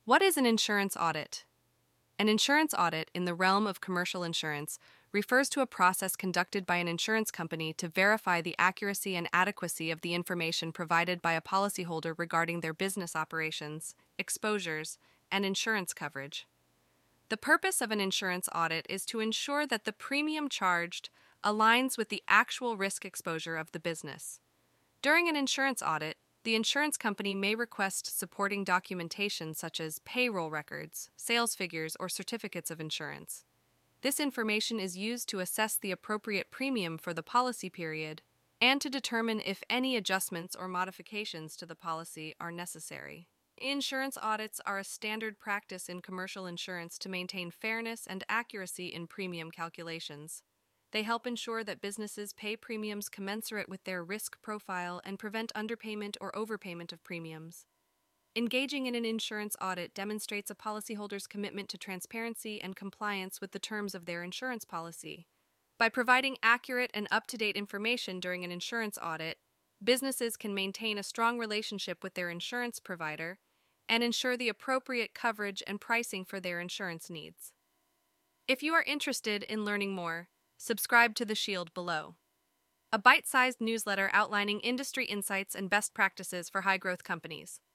What is an insurance audit? An insurance audit in the realm of commercial insurance refers to a process conducted by an insurance company to verify the accuracy and adequacy of the information provided by a policyholder regarding their business operations, exposures, and insurance coverage. The purpose of an insurance audit is to ensure that the premium charged aligns with the actual risk exposure of the business. During an insurance audit, the insurance company may request supporting documentation such as payroll records, sales figures, or certificates of insurance. This information is used to assess the appropriate premium for the policy period and to determine if any adjustments or modifications to the policy are necessary. Insurance audits are a standard practice in commercial insurance to maintain fairness and accuracy in premium calculations. They help ensure that businesses pay premiums commensurate with their risk profile and prevent underpayment or overpayment of premiums. Engaging in an insurance audit demonstrates a policyholder's commitment to transparency and compliance with the terms of their insurance policy. By providing accurate and up-to-date information during an insurance audit, businesses can maintain a strong relationship with their insurance provider and ensure the appropriate coverage and pricing for their insurance needs. If you are interested in learning more, subscribe to The Shield below, a bite-sized newsletter outlining industry insights and best practices for high-growth companies.